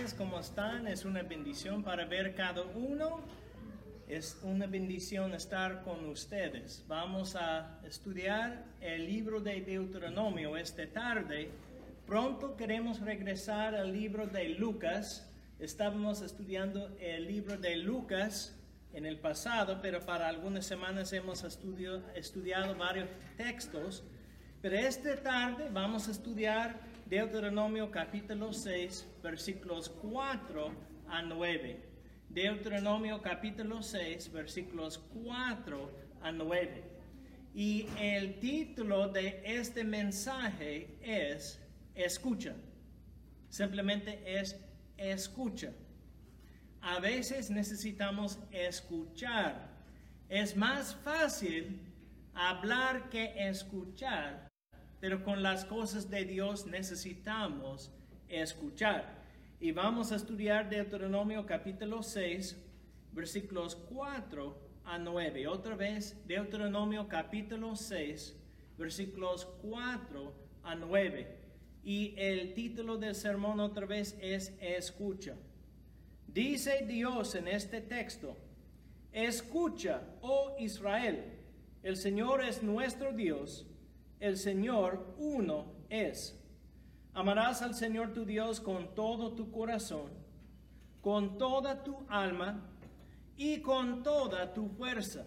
tardes, ¿cómo están? Es una bendición para ver cada uno. Es una bendición estar con ustedes. Vamos a estudiar el libro de Deuteronomio esta tarde. Pronto queremos regresar al libro de Lucas. Estábamos estudiando el libro de Lucas en el pasado, pero para algunas semanas hemos estudiado varios textos. Pero esta tarde vamos a estudiar Deuteronomio capítulo 6, versículos 4 a 9. Deuteronomio capítulo 6, versículos 4 a 9. Y el título de este mensaje es Escucha. Simplemente es escucha. A veces necesitamos escuchar. Es más fácil hablar que escuchar, pero con las cosas de Dios necesitamos escuchar. Y vamos a estudiar Deuteronomio capítulo 6, versículos 4 a 9. Otra vez, Deuteronomio capítulo 6, versículos 4 a 9. Y el título del sermón otra vez es Escucha. Dice Dios en este texto: Escucha, oh Israel, el Señor es nuestro Dios, el Señor uno es. Amarás al Señor tu Dios con todo tu corazón, con toda tu alma y con toda tu fuerza.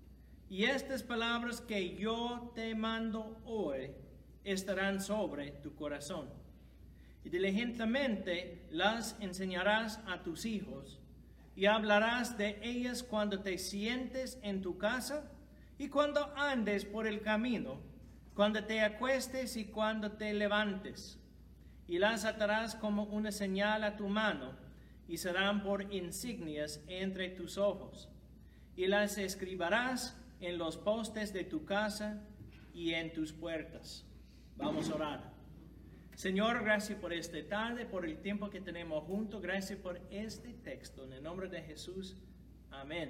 Y estas palabras que yo te mando hoy estarán sobre tu corazón. Y diligentemente las enseñarás a tus hijos, y hablarás de ellas cuando te sientes en tu casa y cuando andes por el camino, cuando te acuestes y cuando te levantes. Y las atarás como una señal a tu mano, y serán por insignias entre tus ojos. Y las escribirás en los postes de tu casa y en tus puertas. Vamos a orar. Señor, gracias por esta tarde, por el tiempo que tenemos juntos. Gracias por este texto. En el nombre de Jesús, amén.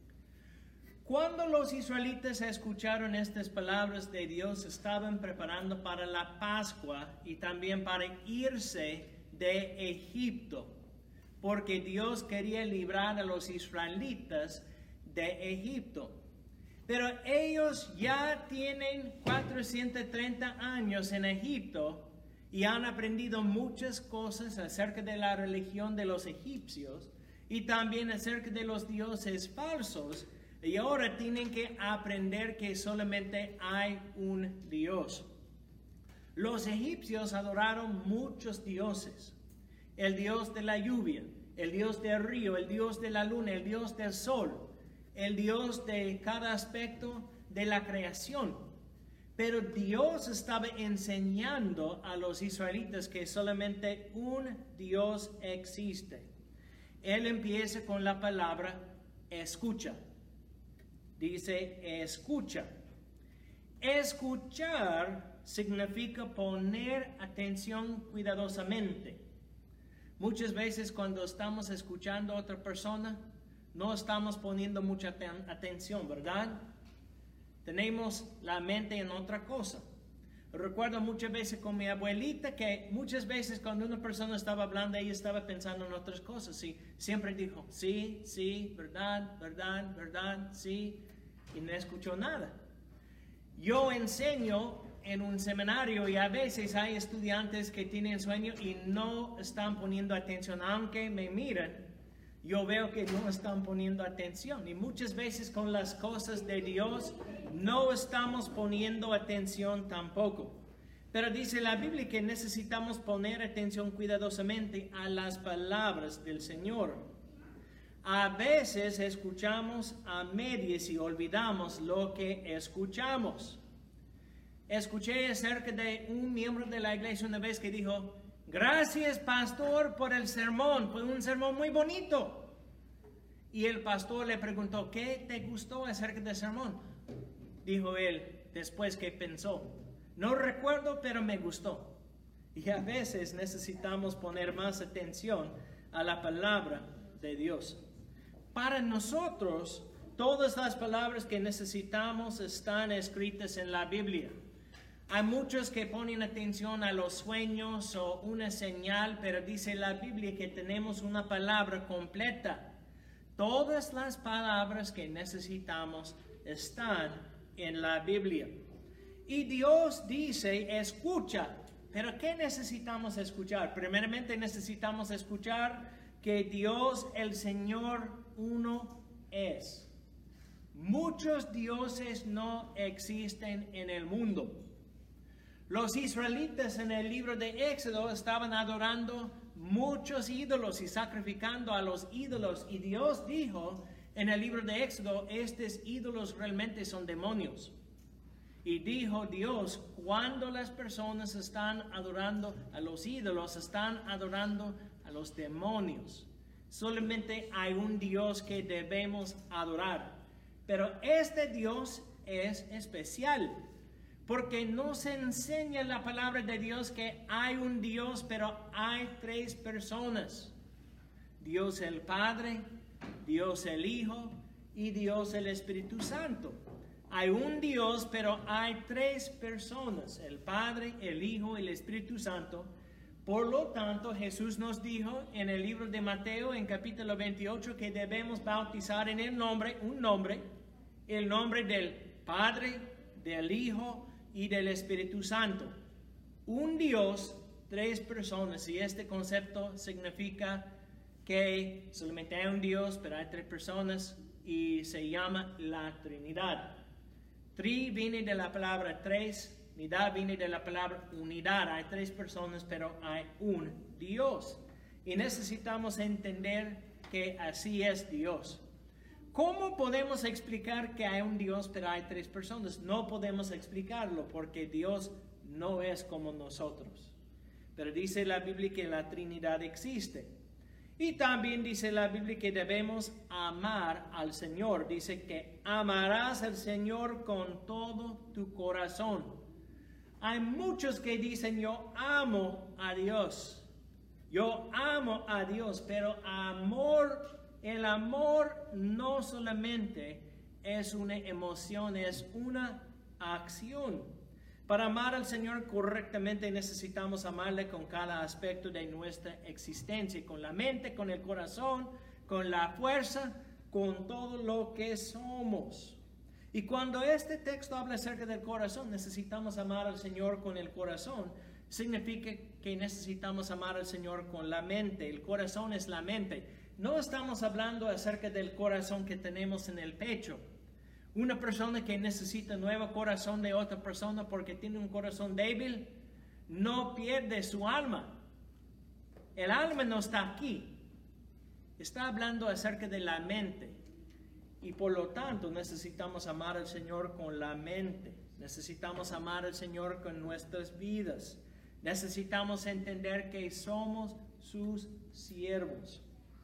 Cuando los israelitas escucharon estas palabras de Dios, estaban preparando para la Pascua y también para irse de Egipto, porque Dios quería librar a los israelitas de Egipto. Pero ellos ya tienen 430 años en Egipto y han aprendido muchas cosas acerca de la religión de los egipcios y también acerca de los dioses falsos. Y ahora tienen que aprender que solamente hay un Dios. Los egipcios adoraron muchos dioses. El Dios de la lluvia, el Dios del río, el Dios de la luna, el Dios del sol, el Dios de cada aspecto de la creación. Pero Dios estaba enseñando a los israelitas que solamente un Dios existe. Él empieza con la palabra escucha. Dice escucha. Escuchar significa poner atención cuidadosamente. Muchas veces cuando estamos escuchando a otra persona, no estamos poniendo mucha atención, ¿verdad? Tenemos la mente en otra cosa. Recuerdo muchas veces con mi abuelita que muchas veces cuando una persona estaba hablando, ella estaba pensando en otras cosas. Y siempre dijo, sí, sí, verdad, verdad, verdad, sí. Y no escuchó nada. Yo enseño en un seminario y a veces hay estudiantes que tienen sueño y no están poniendo atención. Aunque me miran, yo veo que no están poniendo atención. Y muchas veces con las cosas de Dios no estamos poniendo atención tampoco. Pero dice la Biblia que necesitamos poner atención cuidadosamente a las palabras del Señor. A veces escuchamos a medias y olvidamos lo que escuchamos. Escuché acerca de un miembro de la iglesia una vez que dijo: gracias, pastor, por el sermón. Fue un sermón muy bonito. Y el pastor le preguntó: ¿qué te gustó acerca del sermón? Dijo él, después que pensó: no recuerdo, pero me gustó. Y a veces necesitamos poner más atención a la palabra de Dios. Para nosotros, todas las palabras que necesitamos están escritas en la Biblia. Hay muchos que ponen atención a los sueños o una señal, pero dice la Biblia que tenemos una palabra completa. Todas las palabras que necesitamos están en la Biblia. Y Dios dice, escucha. Pero ¿qué necesitamos escuchar? Primeramente necesitamos escuchar que Dios, el Señor, uno es. Muchos dioses no existen en el mundo. Los israelitas en el libro de Éxodo estaban adorando muchos ídolos y sacrificando a los ídolos. Y Dios dijo en el libro de Éxodo, estos ídolos realmente son demonios. Y dijo Dios, cuando las personas están adorando a los ídolos, están adorando a los demonios. Solamente hay un Dios que debemos adorar. Pero este Dios es especial, porque nos enseña la palabra de Dios que hay un Dios, pero hay tres personas. Dios el Padre, Dios el Hijo y Dios el Espíritu Santo. Hay un Dios, pero hay tres personas, el Padre, el Hijo y el Espíritu Santo. Por lo tanto, Jesús nos dijo en el libro de Mateo, en capítulo 28, que debemos bautizar en el nombre del Padre, del Hijo y del Espíritu Santo. Un Dios, tres personas, y este concepto significa que solamente hay un Dios, pero hay tres personas, y se llama la Trinidad. Tri viene de la palabra tres, unidad viene de la palabra unidad. Hay tres personas, pero hay un Dios. Y necesitamos entender que así es Dios. ¿Cómo podemos explicar que hay un Dios, pero hay tres personas? No podemos explicarlo porque Dios no es como nosotros. Pero dice la Biblia que la Trinidad existe. Y también dice la Biblia que debemos amar al Señor. Dice que amarás al Señor con todo tu corazón. Hay muchos que dicen, yo amo a Dios. Yo amo a Dios, pero el amor no solamente es una emoción, es una acción. Para amar al Señor correctamente necesitamos amarle con cada aspecto de nuestra existencia, con la mente, con el corazón, con la fuerza, con todo lo que somos. Y cuando este texto habla acerca del corazón, necesitamos amar al Señor con el corazón. Significa que necesitamos amar al Señor con la mente. El corazón es la mente. No estamos hablando acerca del corazón que tenemos en el pecho. Una persona que necesita un nuevo corazón de otra persona porque tiene un corazón débil, no pierde su alma. El alma no está aquí. Está hablando acerca de la mente. Y por lo tanto necesitamos amar al Señor con la mente. Necesitamos amar al Señor con nuestras vidas. Necesitamos entender que somos sus siervos.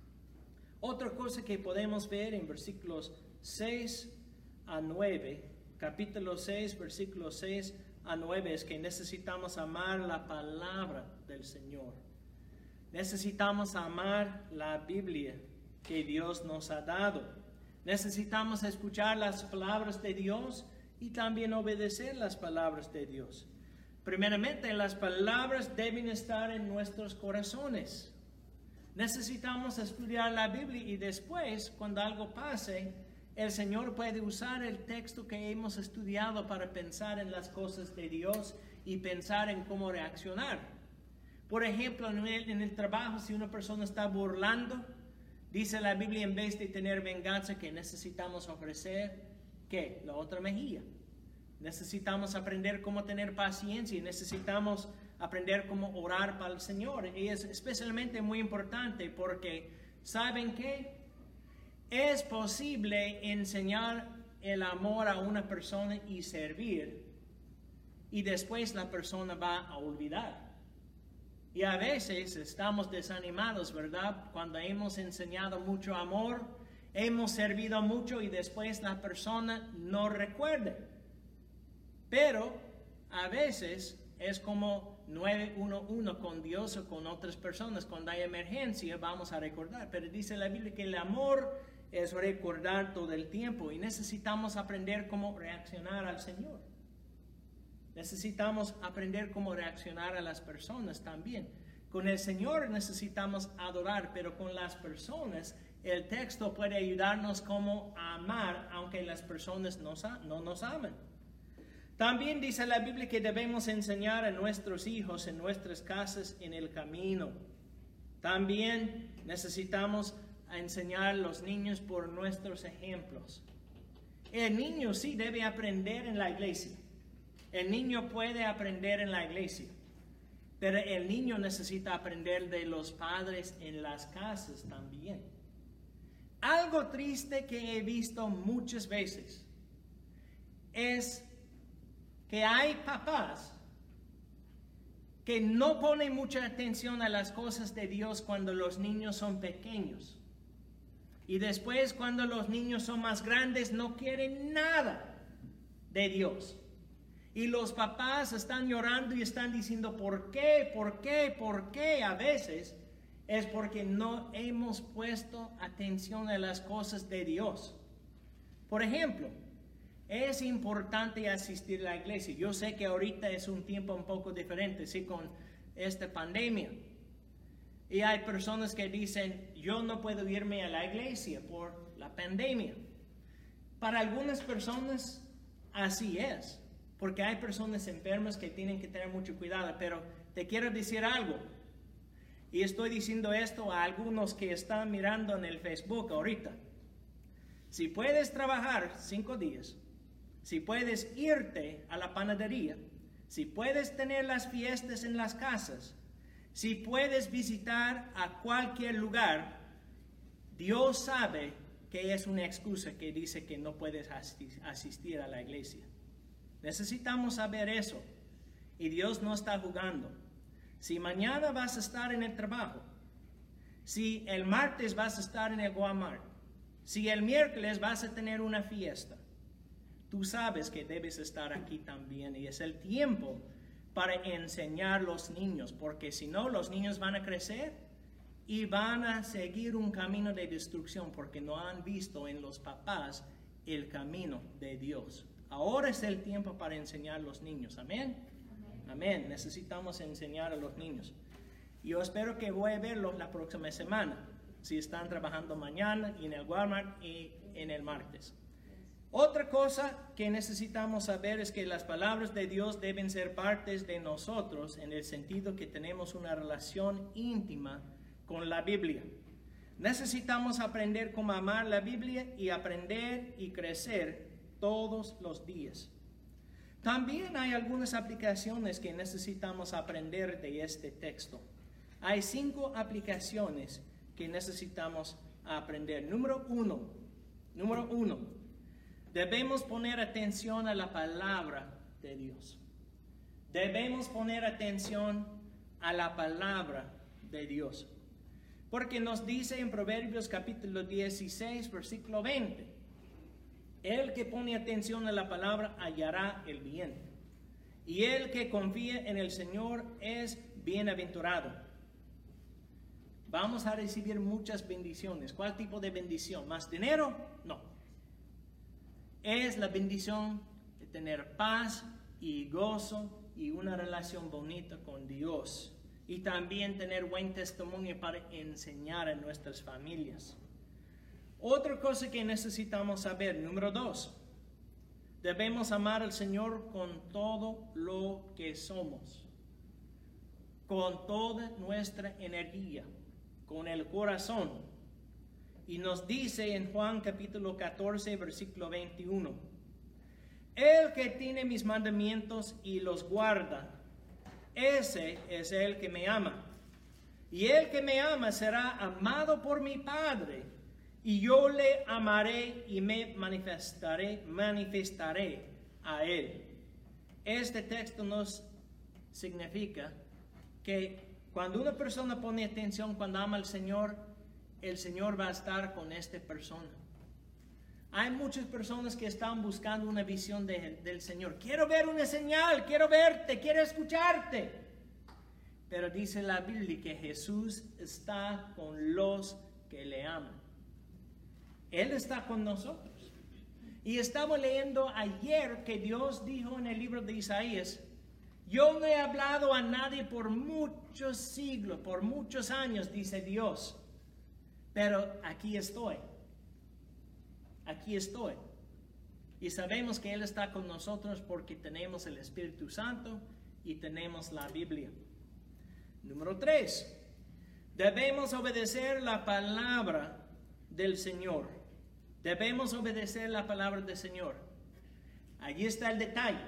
Otra cosa que podemos ver en versículos 6 a 9, capítulo 6, versículos 6 a 9, es que necesitamos amar la palabra del Señor. Necesitamos amar la Biblia que Dios nos ha dado. Necesitamos escuchar las palabras de Dios y también obedecer las palabras de Dios. Primeramente, las palabras deben estar en nuestros corazones. Necesitamos estudiar la Biblia y después, cuando algo pase, el Señor puede usar el texto que hemos estudiado para pensar en las cosas de Dios y pensar en cómo reaccionar. Por ejemplo, en el trabajo, si una persona está burlando, dice la Biblia, en vez de tener venganza, que necesitamos ofrecer, ¿qué? La otra mejilla. Necesitamos aprender cómo tener paciencia y necesitamos aprender cómo orar para el Señor. Y es especialmente muy importante porque, ¿saben qué? Es posible enseñar el amor a una persona y servir, y después la persona va a olvidar. Y a veces estamos desanimados, ¿verdad? Cuando hemos enseñado mucho amor, hemos servido mucho y después la persona no recuerda. Pero a veces es como 911 con Dios o con otras personas. Cuando hay emergencia vamos a recordar. Pero dice la Biblia que el amor es recordar todo el tiempo y necesitamos aprender cómo reaccionar al Señor. Necesitamos aprender cómo reaccionar a las personas también. Con el Señor necesitamos adorar, pero con las personas el texto puede ayudarnos cómo amar, aunque las personas no nos amen. También dice la Biblia que debemos enseñar a nuestros hijos en nuestras casas en el camino. También necesitamos enseñar a los niños por nuestros ejemplos. El niño sí debe aprender en la iglesia. El niño puede aprender en la iglesia. Pero el niño necesita aprender de los padres en las casas también. Algo triste que he visto muchas veces es que hay papás que no ponen mucha atención a las cosas de Dios cuando los niños son pequeños. Y después, cuando los niños son más grandes, no quieren nada de Dios. Y los papás están llorando y están diciendo, ¿por qué? ¿Por qué? ¿Por qué? A veces es porque no hemos puesto atención a las cosas de Dios. Por ejemplo, es importante asistir a la iglesia. Yo sé que ahorita es un tiempo un poco diferente, sí, con esta pandemia. Y hay personas que dicen, yo no puedo irme a la iglesia por la pandemia. Para algunas personas así es, porque hay personas enfermas que tienen que tener mucho cuidado. Pero te quiero decir algo, y estoy diciendo esto a algunos que están mirando en el Facebook ahorita. Si puedes trabajar 5 días, si puedes irte a la panadería, si puedes tener las fiestas en las casas, si puedes visitar a cualquier lugar, Dios sabe que es una excusa que dice que no puedes asistir a la iglesia. Necesitamos saber eso. Y Dios no está jugando. Si mañana vas a estar en el trabajo, si el martes vas a estar en el Walmart, si el miércoles vas a tener una fiesta, tú sabes que debes estar aquí también. Y es el tiempo para enseñar a los niños, porque si no, los niños van a crecer y van a seguir un camino de destrucción, porque no han visto en los papás el camino de Dios. Ahora es el tiempo para enseñar a los niños. Amén. Amén. Necesitamos enseñar a los niños. Yo espero que voy a verlos la próxima semana, si están trabajando mañana y en el Walmart y en el martes. Otra cosa que necesitamos saber es que las palabras de Dios deben ser partes de nosotros, en el sentido que tenemos una relación íntima con la Biblia. Necesitamos aprender cómo amar la Biblia y aprender y crecer todos los días. También hay algunas aplicaciones que necesitamos aprender de este texto. Hay 5 aplicaciones que necesitamos aprender. Número uno, debemos poner atención a la palabra de Dios. Debemos poner atención a la palabra de Dios. Porque nos dice en Proverbios capítulo 16, versículo 20, el que pone atención a la palabra hallará el bien, y el que confía en el Señor es bienaventurado. Vamos a recibir muchas bendiciones. ¿Cuál tipo de bendición? ¿Más dinero? No. Es la bendición de tener paz y gozo y una relación bonita con Dios. Y también tener buen testimonio para enseñar a nuestras familias. Otra cosa que necesitamos saber, número 2, debemos amar al Señor con todo lo que somos, con toda nuestra energía, con el corazón. Y nos dice en Juan capítulo 14, versículo 21, el que tiene mis mandamientos y los guarda, ese es el que me ama. Y el que me ama será amado por mi Padre. Y yo le amaré y me manifestaré a él. Este texto nos significa que cuando una persona pone atención, cuando ama al Señor, el Señor va a estar con esta persona. Hay muchas personas que están buscando una visión del Señor. Quiero ver una señal, quiero verte, quiero escucharte. Pero dice la Biblia que Jesús está con los que le aman. Él está con nosotros. Y estaba leyendo ayer que Dios dijo en el libro de Isaías, yo no he hablado a nadie por muchos siglos, por muchos años, dice Dios. Pero aquí estoy. Aquí estoy. Y sabemos que Él está con nosotros porque tenemos el Espíritu Santo y tenemos la Biblia. Número 3. Debemos obedecer la palabra del Señor. Debemos obedecer la palabra del Señor. Allí está el detalle.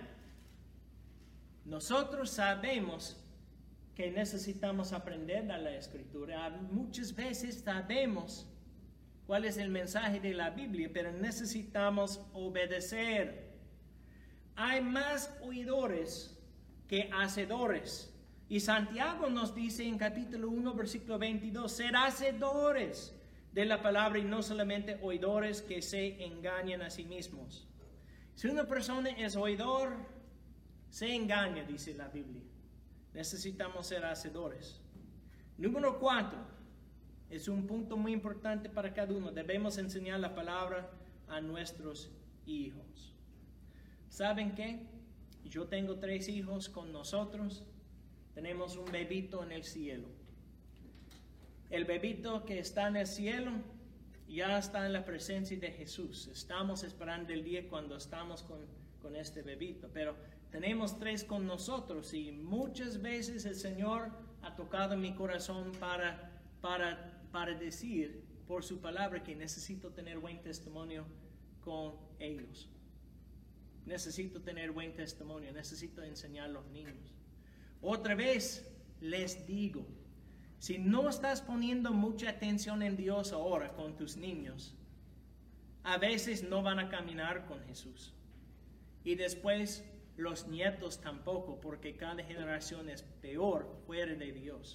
Nosotros sabemos que necesitamos aprender de la Escritura. Muchas veces sabemos cuál es el mensaje de la Biblia, pero necesitamos obedecer. Hay más oidores que hacedores. Y Santiago nos dice en capítulo 1, versículo 22, ser hacedores de la palabra y no solamente oidores que se engañan a sí mismos. Si una persona es oidor, se engaña, dice la Biblia. Necesitamos ser hacedores. Número 4, es un punto muy importante para cada uno. Debemos enseñar la palabra a nuestros hijos. ¿Saben qué? Yo tengo 3 hijos con nosotros. Tenemos un bebito en el cielo. El bebito que está en el cielo ya está en la presencia de Jesús. Estamos esperando el día cuando estamos con este bebito. Pero tenemos 3 con nosotros y muchas veces el Señor ha tocado mi corazón para decir por su palabra que necesito tener buen testimonio con ellos. Necesito tener buen testimonio, necesito enseñar a los niños. Otra vez les digo, si no estás poniendo mucha atención en Dios ahora con tus niños, a veces no van a caminar con Jesús. Y después los nietos tampoco, porque cada generación es peor fuera de Dios.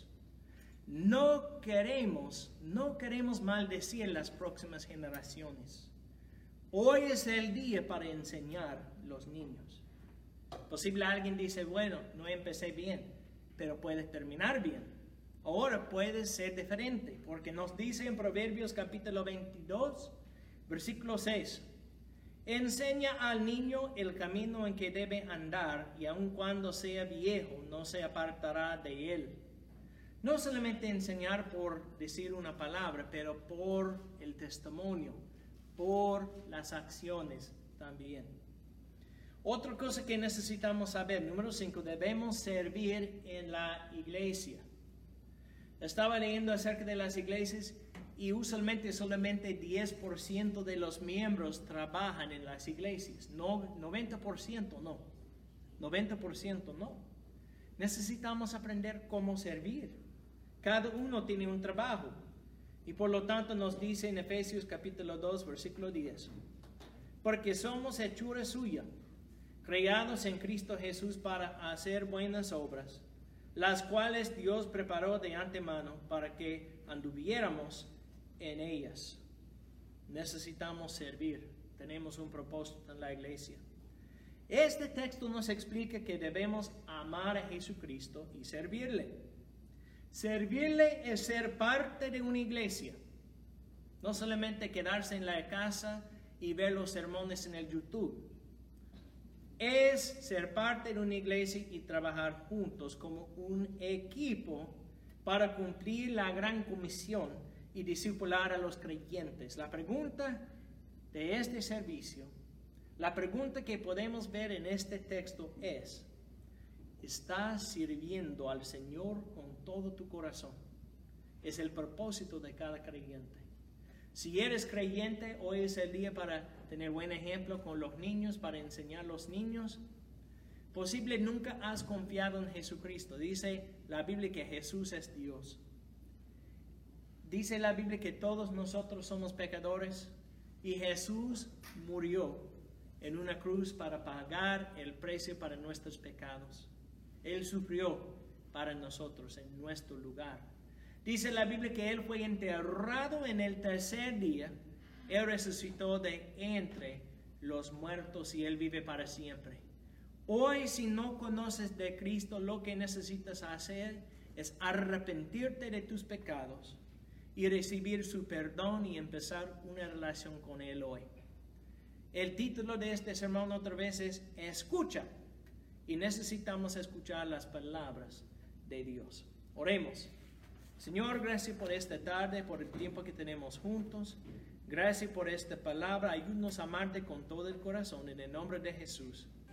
No queremos maldecir las próximas generaciones. Hoy es el día para enseñar a los niños. Posible alguien dice, bueno, no empecé bien, pero puede terminar bien. Ahora puede ser diferente, porque nos dice en Proverbios capítulo 22, versículo 6. Enseña al niño el camino en que debe andar, y aun cuando sea viejo, no se apartará de él. No solamente enseñar por decir una palabra, pero por el testimonio, por las acciones también. Otra cosa que necesitamos saber, número 5, debemos servir en la iglesia. Estaba leyendo acerca de las iglesias y usualmente solamente 10% de los miembros trabajan en las iglesias. No, 90% no. 90% no. Necesitamos aprender cómo servir. Cada uno tiene un trabajo. Y por lo tanto nos dice en Efesios capítulo 2, versículo 10. Porque somos hechura suya, creados en Cristo Jesús para hacer buenas obras, las cuales Dios preparó de antemano para que anduviéramos en ellas. Necesitamos servir. Tenemos un propósito en la iglesia. Este texto nos explica que debemos amar a Jesucristo y servirle. Servirle es ser parte de una iglesia. No solamente quedarse en la casa y ver los sermones en el YouTube. Es ser parte de una iglesia y trabajar juntos como un equipo para cumplir la gran comisión y discipular a los creyentes. La pregunta de este servicio, la pregunta que podemos ver en este texto es, ¿estás sirviendo al Señor con todo tu corazón? Es el propósito de cada creyente. Si eres creyente, hoy es el día para tener buen ejemplo con los niños, para enseñar a los niños. Posible nunca has confiado en Jesucristo. Dice la Biblia que Jesús es Dios. Dice la Biblia que todos nosotros somos pecadores y Jesús murió en una cruz para pagar el precio para nuestros pecados. Él sufrió para nosotros en nuestro lugar. Dice la Biblia que Él fue enterrado en el tercer día. Él resucitó de entre los muertos y Él vive para siempre. Hoy, si no conoces de Cristo, lo que necesitas hacer es arrepentirte de tus pecados y recibir su perdón y empezar una relación con Él hoy. El título de este sermón otra vez es Escucha. Y necesitamos escuchar las palabras de Dios. Oremos. Señor, gracias por esta tarde, por el tiempo que tenemos juntos. Gracias por esta palabra. Ayúdanos a amarte con todo el corazón. En el nombre de Jesús.